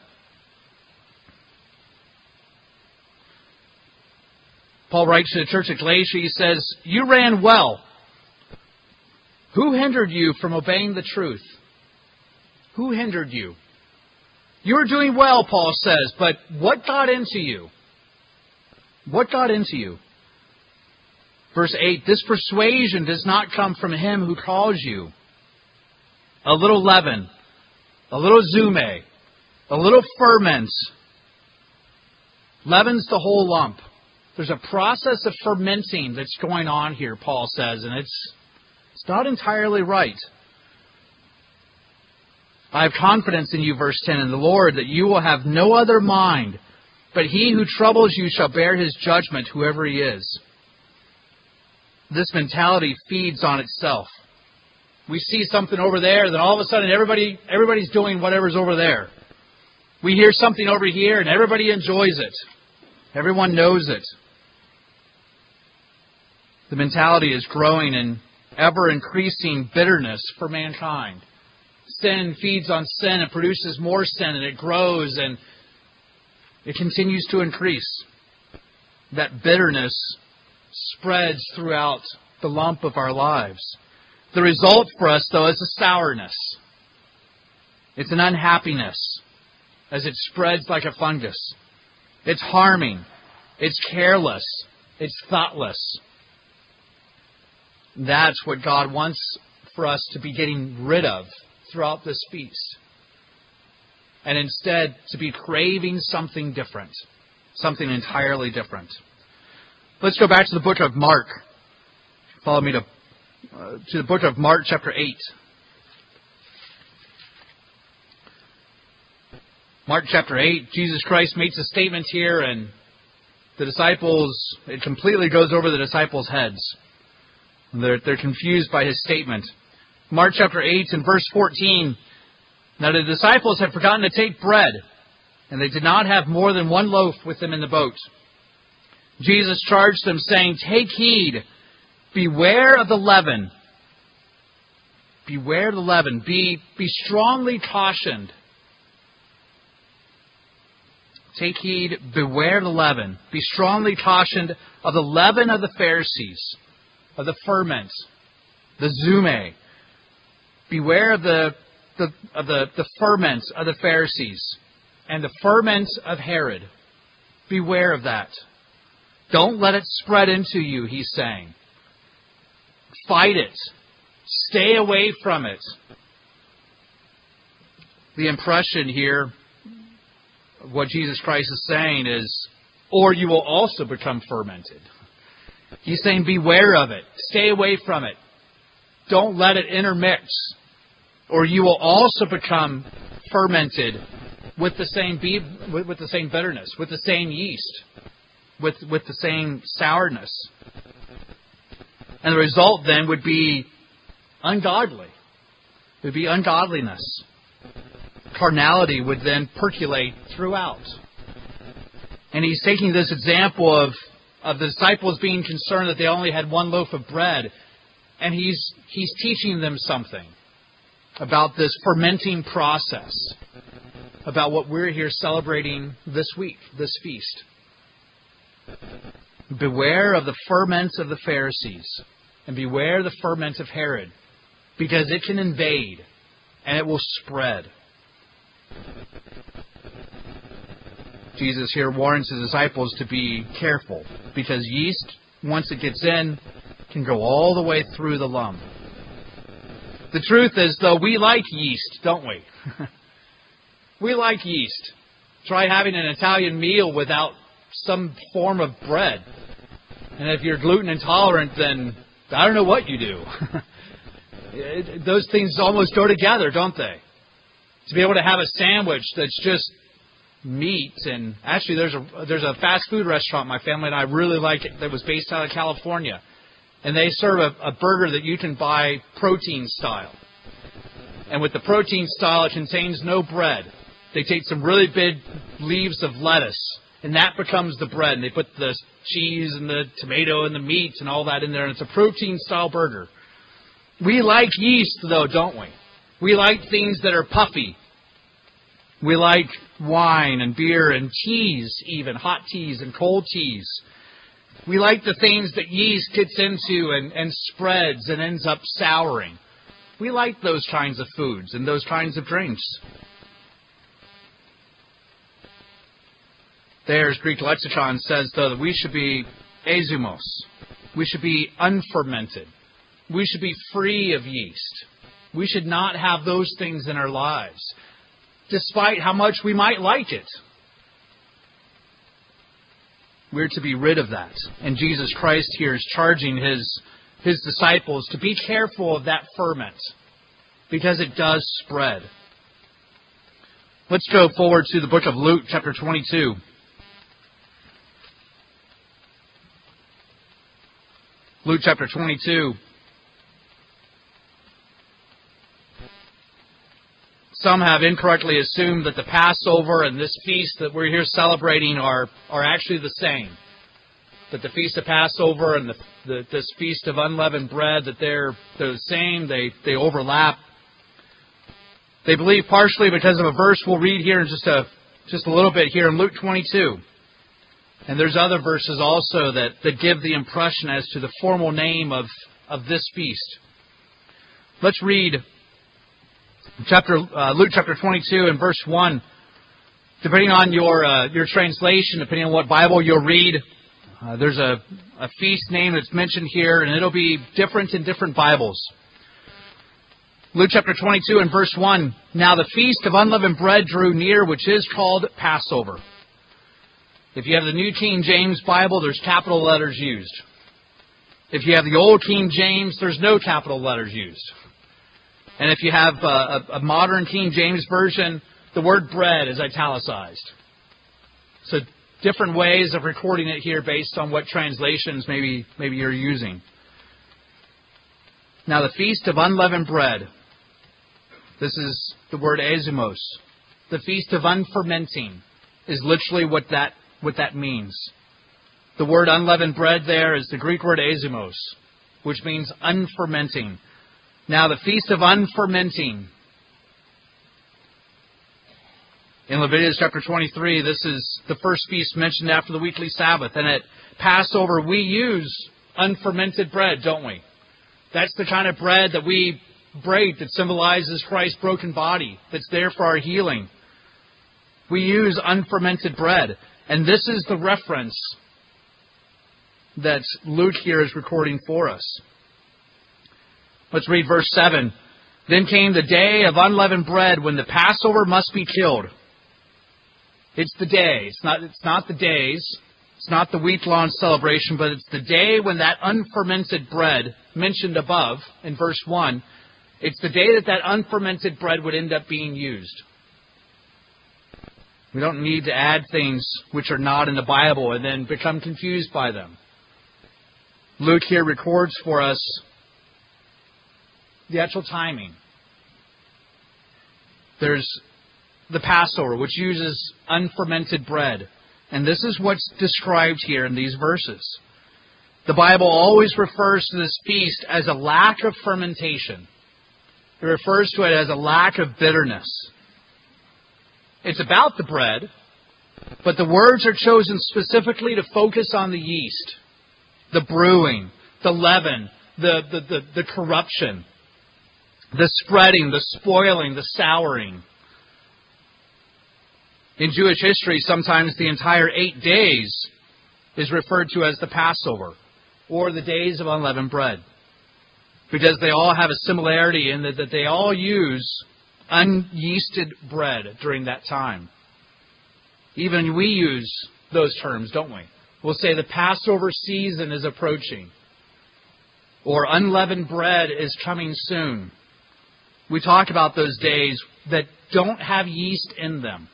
Paul writes to the church at Galatia, he says, "You ran well. Who hindered you from obeying the truth?" Who hindered you? You were doing well, Paul says, but what got into you? What got into you? Verse 8, "This persuasion does not come from him who calls you. A little leaven, a little zume, a little ferment leavens the whole lump. There's a process of fermenting that's going on here, Paul says, and it's not entirely right. I have confidence in you, verse 10, in the Lord, that you will have no other mind, but he who troubles you shall bear his judgment, whoever he is. This mentality feeds on itself. We see something over there, then all of a sudden everybody's doing whatever's over there. We hear something over here, and everybody enjoys it. Everyone knows it. The mentality is growing in ever-increasing bitterness for mankind. Sin feeds on sin and produces more sin, and it grows, and it continues to increase. That bitterness spreads throughout the lump of our lives. The result for us, though, is a sourness. It's an unhappiness as it spreads like a fungus. It's harming. It's careless. It's thoughtless. That's what God wants for us to be getting rid of throughout this feast. And instead, to be craving something different. Something entirely different. Let's go back to the book of Mark. Follow me to the book of Mark, chapter 8. Mark chapter 8, Jesus Christ makes a statement here, and the disciples, it completely goes over the disciples' heads. They're confused by his statement. Mark chapter 8 and verse 14. Now the disciples had forgotten to take bread, and they did not have more than one loaf with them in the boat. Jesus charged them, saying, "Take heed, beware of the leaven. Beware of the leaven. Be strongly cautioned. Take heed, beware of the leaven. Be strongly cautioned of the leaven of the Pharisees, of the ferment, the zume. Beware of the ferment of the Pharisees and the ferment of Herod. Beware of that. Don't let it spread into you," he's saying. Fight it. Stay away from it. The impression here of what Jesus Christ is saying is, or you will also become fermented. He's saying beware of it. Stay away from it. Don't let it intermix, or you will also become fermented with the same bitterness, with the same yeast, with the same sourness. And the result then would be ungodly. It would be ungodliness. Carnality would then percolate throughout. And he's taking this example of the disciples being concerned that they only had one loaf of bread, and he's teaching them something about this fermenting process, about what we're here celebrating this week, this feast. Beware of the ferment of the Pharisees, and beware of the ferment of Herod, because it can invade, and it will spread. Jesus here warns his disciples to be careful, because yeast, once it gets in, can go all the way through the lump. The truth is, though, we like yeast, don't we? We like yeast. Try having an Italian meal without some form of bread. And if you're gluten intolerant, then I don't know what you do. Those things almost go together, don't they? To be able to have a sandwich that's just meat, and actually there's a fast food restaurant my family and I really like that was based out of California. And they serve a burger that you can buy protein style. And with the protein style, it contains no bread. They take some really big leaves of lettuce, and that becomes the bread. And they put the cheese and the tomato and the meat and all that in there, and it's a protein style burger. We like yeast, though, don't we? We like things that are puffy. We like wine and beer and teas, even hot teas and cold teas. We like the things that yeast gets into and spreads and ends up souring. We like those kinds of foods and those kinds of drinks. There's Greek lexicon says, though, that we should be azumos. We should be unfermented. We should be free of yeast. We should not have those things in our lives, despite how much we might like it. We're to be rid of that. And Jesus Christ here is charging His disciples to be careful of that ferment, because it does spread. Let's go forward to the book of Luke, chapter 22. Luke chapter 22. Some have incorrectly assumed that the Passover and this feast that we're here celebrating are actually the same. That the Feast of Passover and this Feast of Unleavened Bread, that they're the same, they overlap. They believe partially because of a verse we'll read here in just a little bit here in Luke 22. And there's other verses also that give the impression as to the formal name of this feast. Let's read Luke chapter 22 and verse 1. Depending on your translation, depending on what Bible you'll read, there's a feast name that's mentioned here, and it'll be different in different Bibles. Luke chapter 22 and verse 1. Now the feast of unleavened bread drew near, which is called Passover. If you have the New King James Bible, there's capital letters used. If you have the Old King James, there's no capital letters used. And if you have a modern King James version, the word bread is italicized. So different ways of recording it here based on what translations maybe you're using. Now the Feast of Unleavened Bread. This is the word azimos. The Feast of Unfermenting is literally what that means. The word unleavened bread there is the Greek word azimos, which means unfermenting. Now the Feast of Unfermenting. In Leviticus chapter 23, this is the first feast mentioned after the weekly Sabbath. And at Passover, we use unfermented bread, don't we? That's the kind of bread that we break that symbolizes Christ's broken body, that's there for our healing. We use unfermented bread. And this is the reference that Luke here is recording for us. Let's read verse 7. Then came the day of unleavened bread when the Passover must be killed. It's the day. It's not the days. It's not the week-long celebration, but it's the day when that unfermented bread mentioned above in verse 1, it's the day that unfermented bread would end up being used. We don't need to add things which are not in the Bible and then become confused by them. Luke here records for us the actual timing. There's the Passover, which uses unfermented bread. And this is what's described here in these verses. The Bible always refers to this feast as a lack of fermentation. It refers to it as a lack of bitterness. It's about the bread, but the words are chosen specifically to focus on the yeast, the brewing, the leaven, the corruption, the spreading, the spoiling, the souring. In Jewish history, sometimes the entire 8 days is referred to as the Passover, or the days of unleavened bread, because they all have a similarity in that they all use unyeasted bread during that time. Even we use those terms, don't we? We'll say the Passover season is approaching, or unleavened bread is coming soon. We talk about those days that don't have yeast in them.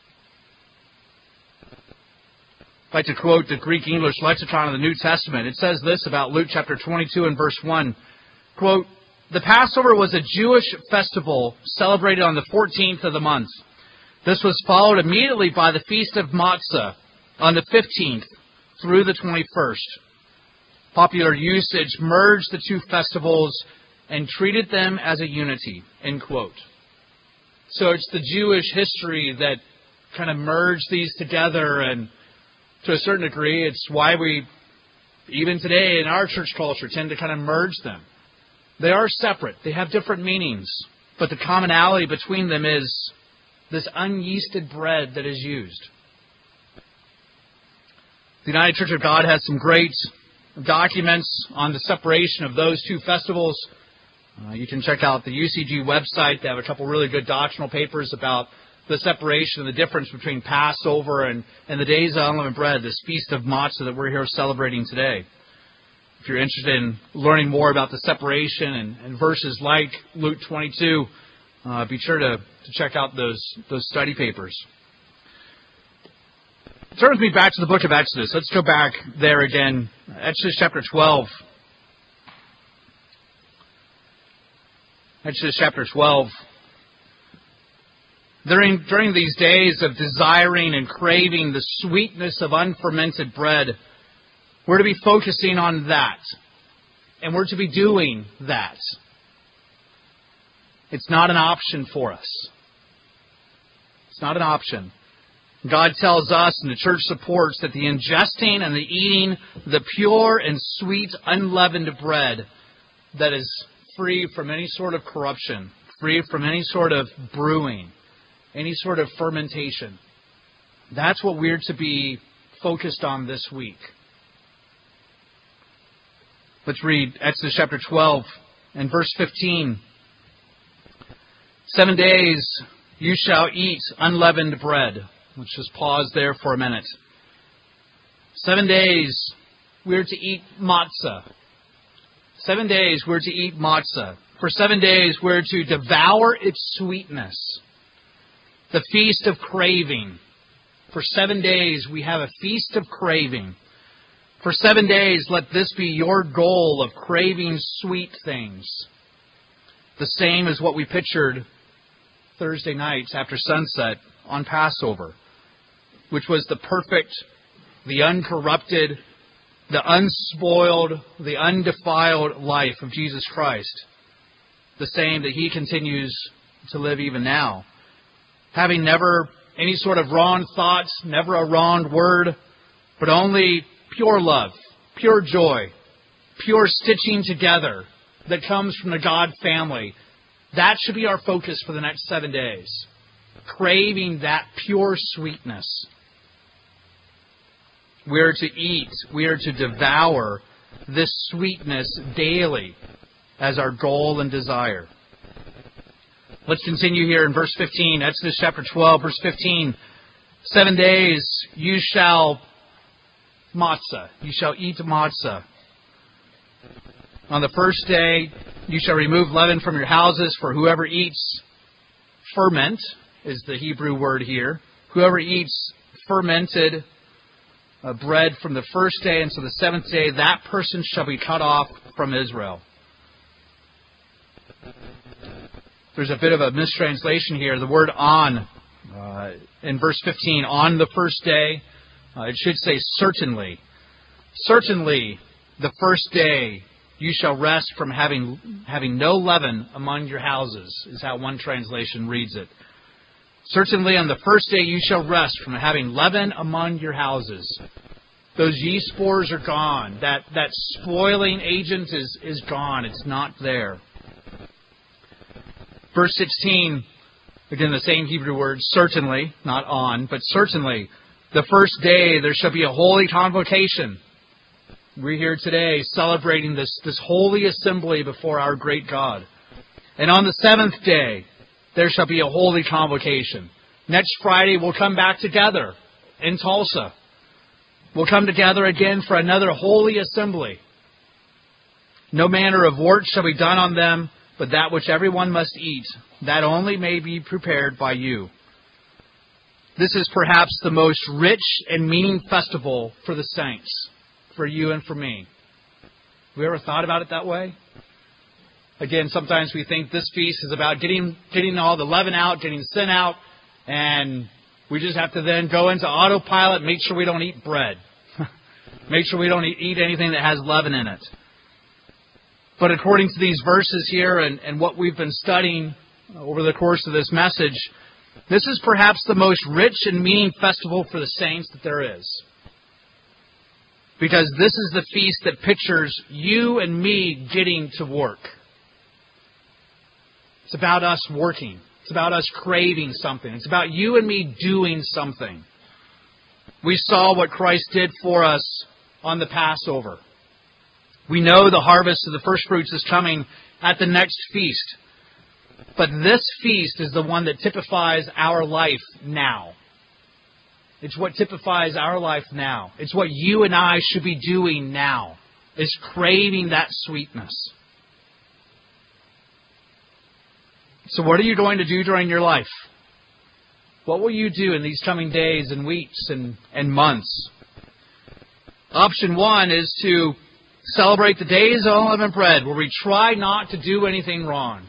I'd like to quote the Greek-English lexicon of the New Testament. It says this about Luke chapter 22 and verse 1. Quote, "The Passover was a Jewish festival celebrated on the 14th of the month. This was followed immediately by the Feast of Matzah on the 15th through the 21st. Popular usage merged the two festivals and treated them as a unity." End quote. So it's the Jewish history that kind of merged these together, and to a certain degree, it's why we, even today in our church culture, tend to kind of merge them. They are separate. They have different meanings. But the commonality between them is this unyeasted bread that is used. The United Church of God has some great documents on the separation of those two festivals. You can check out the UCG website. They have a couple really good doctrinal papers about the separation and the difference between Passover and the days of unleavened bread, this Feast of Matzah that we're here celebrating today. If you're interested in learning more about the separation and verses like Luke 22, be sure to check out those study papers. Turn with me back to the book of Exodus. Let's go back there again. Exodus chapter 12. Exodus chapter 12. During these days of desiring and craving the sweetness of unfermented bread, we're to be focusing on that. And we're to be doing that. It's not an option for us. It's not an option. God tells us, and the church supports, that the ingesting and the eating the pure and sweet unleavened bread that is free from any sort of corruption, free from any sort of brewing, any sort of fermentation. That's what we're to be focused on this week. Let's read Exodus chapter 12 and verse 15. 7 days you shall eat unleavened bread. Let's just pause there for a minute. 7 days we're to eat matzah. 7 days we're to eat matzah. For 7 days we're to devour its sweetness. The feast of craving. For 7 days we have a feast of craving. For 7 days let this be your goal of craving sweet things. The same as what we pictured Thursday nights after sunset on Passover, which was the perfect, the uncorrupted, the unspoiled, the undefiled life of Jesus Christ. The same that He continues to live even now. Having never any sort of wrong thoughts, never a wrong word, but only pure love, pure joy, pure stitching together that comes from the God family. That should be our focus for the next 7 days. Craving that pure sweetness. We are to eat, we are to devour this sweetness daily as our goal and desire. Let's continue here in verse 15, Exodus chapter 12, verse 15. 7 days you shall matzah, you shall eat matzah. On the first day you shall remove leaven from your houses, for whoever eats ferment, is the Hebrew word here. Whoever eats fermented bread from the first day until the seventh day, that person shall be cut off from Israel. There's a bit of a mistranslation here. The word on, in verse 15, on the first day, it should say certainly. Certainly, the first day you shall rest from having no leaven among your houses, is how one translation reads it. Certainly on the first day you shall rest from having leaven among your houses. Those yeast spores are gone. That spoiling agent is gone. It's not there. Verse 16, again the same Hebrew word, certainly, not on, but certainly, the first day there shall be a holy convocation. We're here today celebrating this holy assembly before our great God. And on the seventh day, there shall be a holy convocation. Next Friday, we'll come back together in Tulsa. We'll come together again for another holy assembly. No manner of work shall be done on them, but that which everyone must eat, that only may be prepared by you. This is perhaps the most rich and meaning festival for the saints, for you and for me. Have we ever thought about it that way? Again, sometimes we think this feast is about getting all the leaven out, getting sin out, and we just have to then go into autopilot, make sure we don't eat bread. Make sure we don't eat anything that has leaven in it. But according to these verses here and what we've been studying over the course of this message, this is perhaps the most rich and meaning festival for the saints that there is. Because this is the feast that pictures you and me getting to work. It's about us working. It's about us craving something. It's about you and me doing something. We saw what Christ did for us on the Passover. We know the harvest of the first fruits is coming at the next feast. But this feast is the one that typifies our life now. It's what typifies our life now. It's what you and I should be doing now, is craving that sweetness. So what are you going to do during your life? What will you do in these coming days and weeks and months? Option 1 is to celebrate the days of unleavened bread, where we try not to do anything wrong.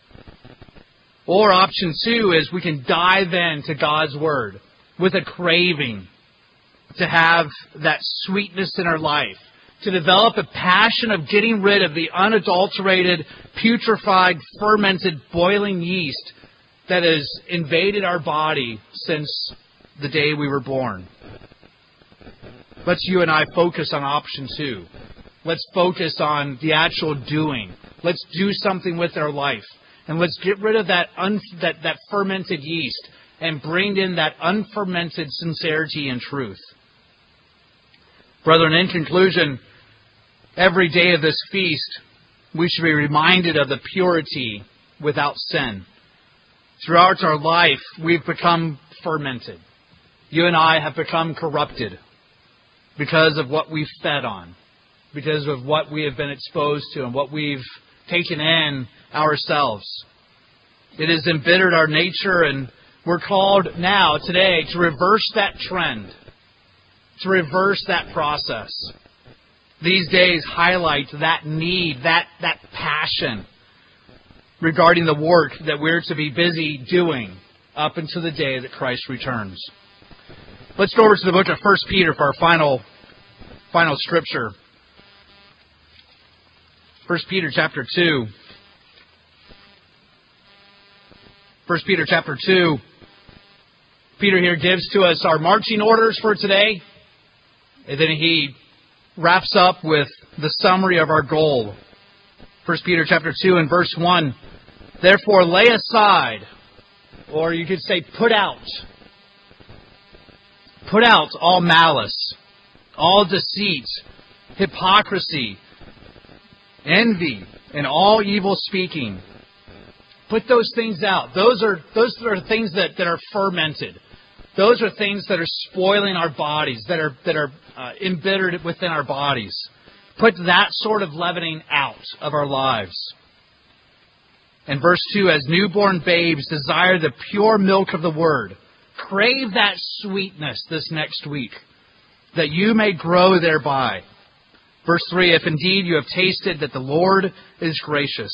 Or option 2 is we can dive into God's Word with a craving to have that sweetness in our life, to develop a passion of getting rid of the unadulterated, putrefied, fermented, boiling yeast that has invaded our body since the day we were born. Let's you and I focus on option 2. Let's focus on the actual doing. Let's do something with our life. And let's get rid of that fermented yeast and bring in that unfermented sincerity and truth. Brethren, in conclusion, every day of this feast, we should be reminded of the purity without sin. Throughout our life, we've become fermented. You and I have become corrupted because of what we've fed on, because of what we have been exposed to and what we've taken in ourselves. It has embittered our nature, and we're called now, today, to reverse that trend, to reverse that process. These days highlight that need, that passion regarding the work that we're to be busy doing up until the day that Christ returns. Let's go over to the book of 1 Peter for our final scripture. 1 Peter chapter 2. 1 Peter chapter 2. Peter here gives to us our marching orders for today, and then he wraps up with the summary of our goal. 1 Peter chapter 2 and verse 1. Therefore lay aside, or you could say put out all malice, all deceit, hypocrisy, envy, and all evil speaking. Put those things out. Those are things that are fermented. Those are things that are spoiling our bodies, that are embittered within our bodies. Put that sort of leavening out of our lives. And verse 2, as newborn babes desire the pure milk of the Word. Crave that sweetness this next week, that you may grow thereby. Verse 3, if indeed you have tasted that the Lord is gracious.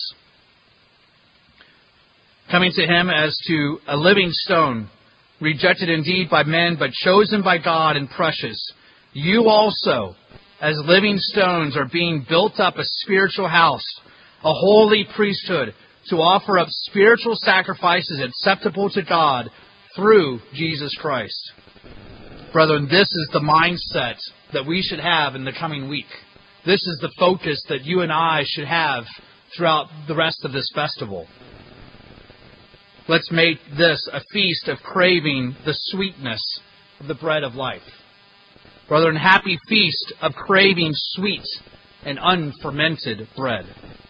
Coming to Him as to a living stone, rejected indeed by men, but chosen by God and precious. You also, as living stones, are being built up a spiritual house, a holy priesthood, to offer up spiritual sacrifices acceptable to God through Jesus Christ. Brethren, this is the mindset that we should have in the coming week. This is the focus that you and I should have throughout the rest of this festival. Let's make this a feast of craving the sweetness of the bread of life. Brethren, happy feast of craving sweet and unfermented bread.